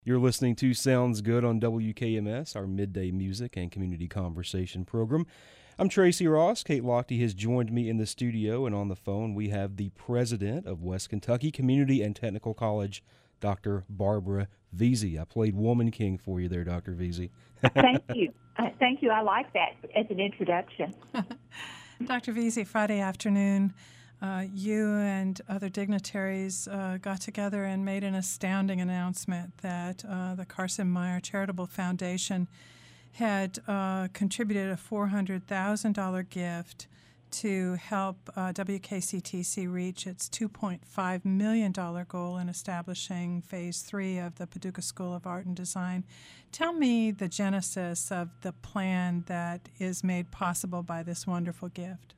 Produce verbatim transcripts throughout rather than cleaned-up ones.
You're listening to Sounds Good on W K M S, our midday music and community conversation program. I'm Tracy Ross. Kate Lochte has joined me in the studio, and on the phone we have the president of West Kentucky Community and Technical College, Doctor Barbara Veazey. I played Woman King for you there, Doctor Veazey. Thank you. Uh, thank you. I like that as an introduction. Doctor Veazey, Friday afternoon, uh, you and other dignitaries uh, got together and made an astounding announcement that uh, the Carson Meyer Charitable Foundation had uh, contributed a four hundred thousand dollars gift to help uh, W K C T C reach its two point five million dollars goal in establishing Phase three of the Paducah School of Art and Design. Tell me the genesis of the plan that is made possible by this wonderful gift.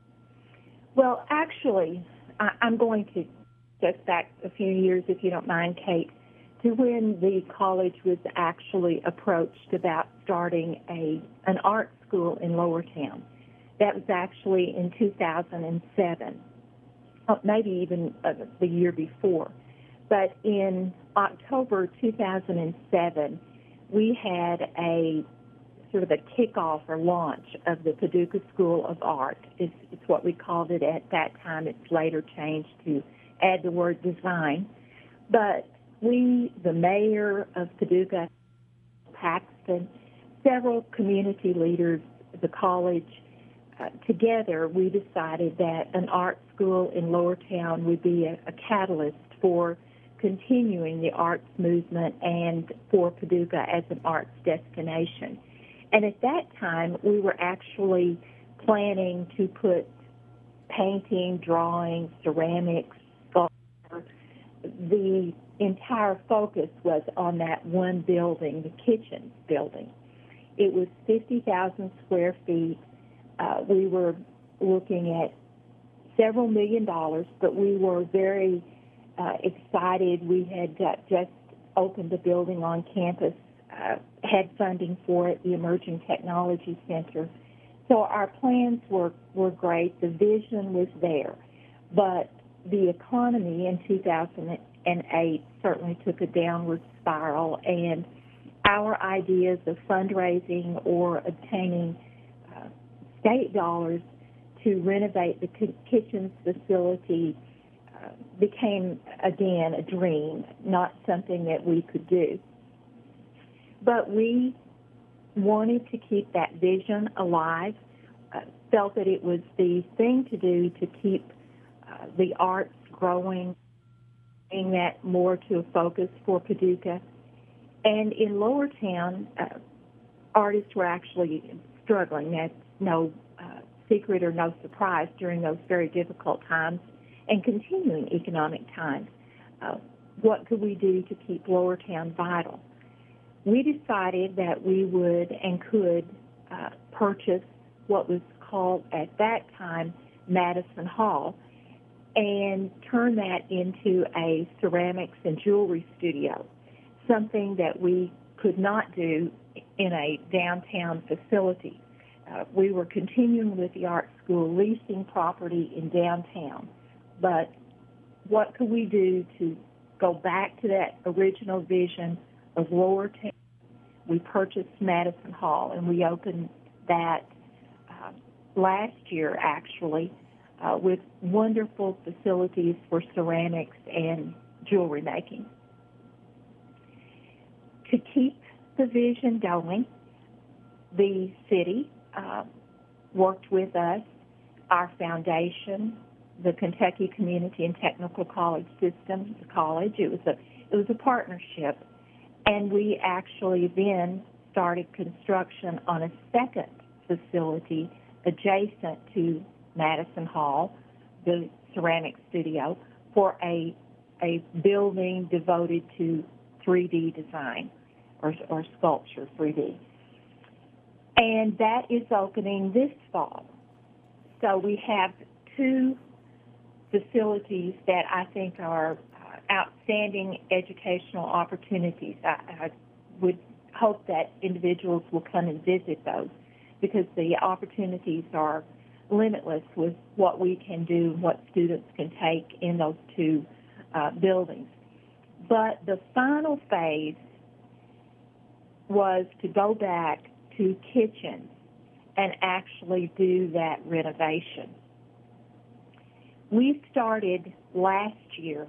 Well, actually, I, I'm going to just back a few years, if you don't mind, Kate, to when the college was actually approached about starting a an art school in Lowertown. That was actually in two thousand seven, maybe even uh, the year before. But in October two thousand seven, we had a sort of a kickoff or launch of the Paducah School of Art. It's, it's what we called it at that time. It's later changed to add the word design. But we, the mayor of Paducah, Paxton, several community leaders, the college, uh, together we decided that an art school in Lowertown would be a, a catalyst for continuing the arts movement and for Paducah as an arts destination. And at that time, we were actually planning to put painting, drawing, ceramics, sculpture. The entire focus was on that one building, the kitchen building. It was fifty thousand square feet. Uh, we were looking at several million dollars, but we were very uh, excited. We had uh, just opened a building on campus, uh, had funding for it, the Emerging Technology Center. So our plans were, were great. The vision was there. But the economy in two thousand eight certainly took a downward spiral, and our ideas of fundraising or obtaining uh, state dollars to renovate the kitchens facility uh, became, again, a dream, not something that we could do. But we wanted to keep that vision alive, uh, felt that it was the thing to do to keep uh, the arts growing, bring that more to a focus for Paducah. And in Lowertown, uh, artists were actually struggling. That's no uh, secret or no surprise during those very difficult times and continuing economic times. Uh, what could we do to keep Lowertown vital? We decided that we would and could uh, purchase what was called at that time Madison Hall and turn that into a ceramics and jewelry studio, something that we could not do in a downtown facility. Uh, we were continuing with the art school, leasing property in downtown, but what could we do to go back to that original vision of Lowertown? We purchased Madison Hall, and we opened that uh, last year, actually, uh, with wonderful facilities for ceramics and jewelry making. To keep the vision going, the city uh, worked with us, our foundation, the Kentucky Community and Technical College System, the college. It was a it was a partnership. And we actually then started construction on a second facility adjacent to Madison Hall, the ceramic studio, for a a building devoted to three D design or, or sculpture, three D. And that is opening this fall. So we have two facilities that I think are outstanding educational opportunities. I, I would hope that individuals will come and visit those because the opportunities are limitless with what we can do and what students can take in those two uh, buildings. But the final phase was to go back to kitchens and actually do that renovation. We started last year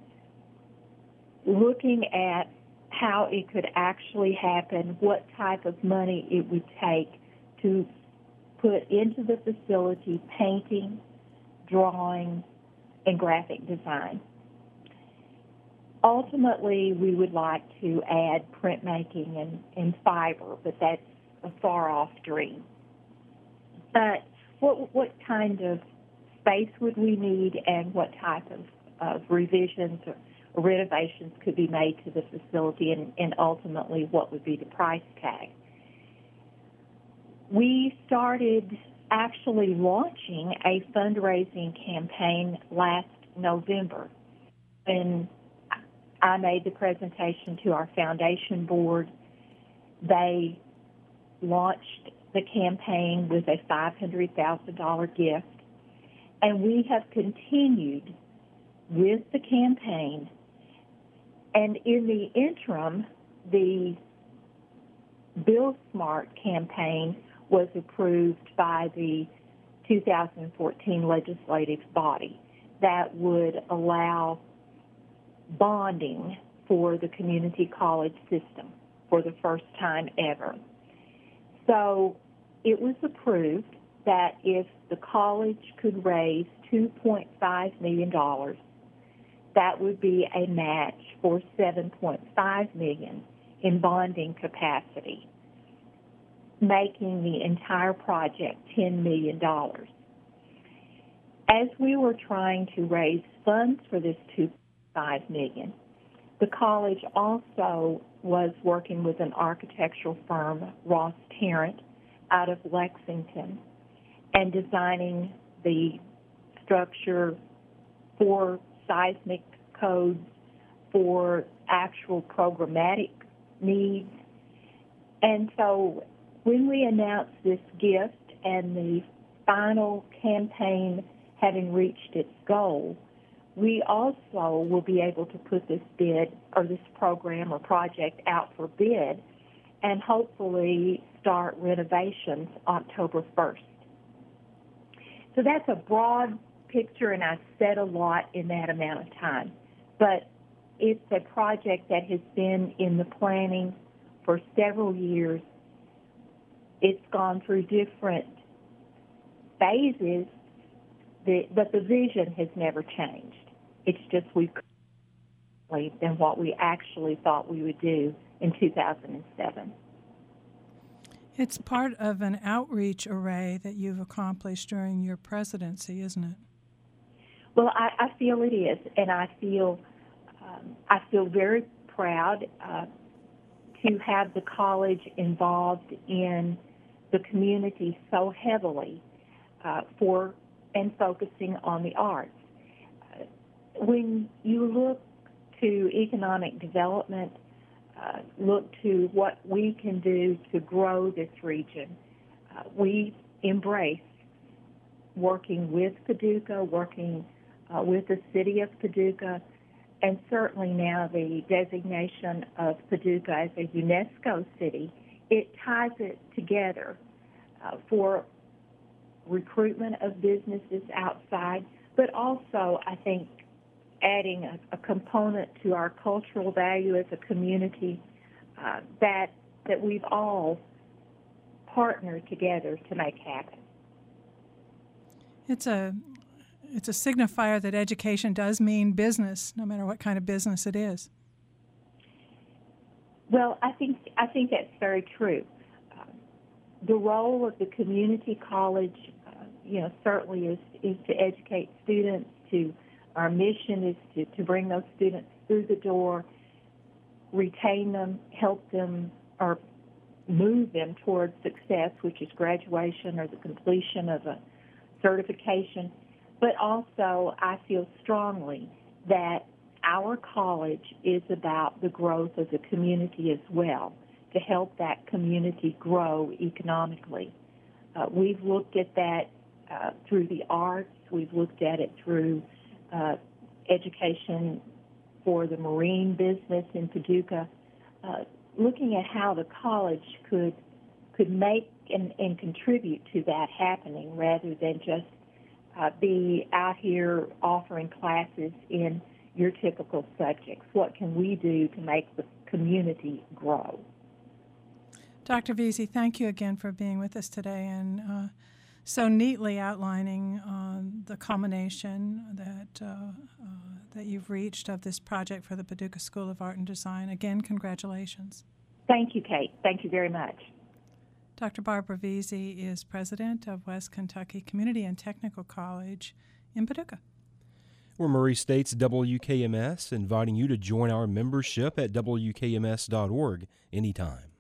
looking at how it could actually happen, what type of money it would take to put into the facility painting, drawing, and graphic design. Ultimately, we would like to add printmaking and, and fiber, but that's a far-off dream. But what, what kind of space would we need, and what type of, of revisions or renovations could be made to the facility, and, and ultimately what would be the price tag? We started actually launching a fundraising campaign last November, and I made the presentation to our foundation board. They launched the campaign with a five hundred thousand dollars gift, and we have continued with the campaign. And in the interim, the Build Smart campaign was approved by the two thousand fourteen legislative body that would allow bonding for the community college system for the first time ever. So it was approved that if the college could raise two point five million dollars, that would be a match for seven point five million dollars in bonding capacity, making the entire project ten million dollars. As we were trying to raise funds for this two point five million dollars, the college also was working with an architectural firm, Ross Tarrant, out of Lexington, and designing the structure for seismic codes, for actual programmatic needs. And so when we announced this gift and the final campaign having reached its goal, we also will be able to put this bid or this program or project out for bid and hopefully start renovations October first. So that's a broad picture, and I said a lot in that amount of time. But it's a project that has been in the planning for several years. It's gone through different phases, but the vision has never changed. It's just we've than what we actually thought we would do in two thousand seven. It's part of an outreach array that you've accomplished during your presidency, isn't it? Well, I, I feel it is, and I feel um, I feel very proud uh, to have the college involved in the community so heavily uh, for and focusing on the arts. Uh, when you look to economic development, uh, look to what we can do to grow this region, uh, we embrace working with Paducah, working uh, with the city of Paducah, and certainly now the designation of Paducah as a UNESCO city. It ties it together uh, for recruitment of businesses outside, but also, I think, adding a, a component to our cultural value as a community uh, that that we've all partnered together to make happen. It's a it's a signifier that education does mean business, no matter what kind of business it is. Well, I think I think that's very true. Uh, the role of the community college, uh, you know, certainly is is to educate students. To our mission is to, to bring those students through the door, retain them, help them, or move them towards success, which is graduation or the completion of a certification. But also, I feel strongly that our college is about the growth of the community as well, to help that community grow economically. Uh, we've looked at that uh, through the arts. We've looked at it through uh, education for the marine business in Paducah. Uh, looking at how the college could could make and, and contribute to that happening rather than just uh, be out here offering classes in your typical subjects. What can we do to make the community grow? Doctor Veazey, thank you again for being with us today and uh, so neatly outlining uh, the culmination that uh, uh, that you've reached of this project for the Paducah School of Art and Design. Again, congratulations. Thank you, Kate. Thank you very much. Doctor Barbara Veazey is president of West Kentucky Community and Technical College in Paducah. We're Murray State's W K M S, inviting you to join our membership at W K M S dot org anytime.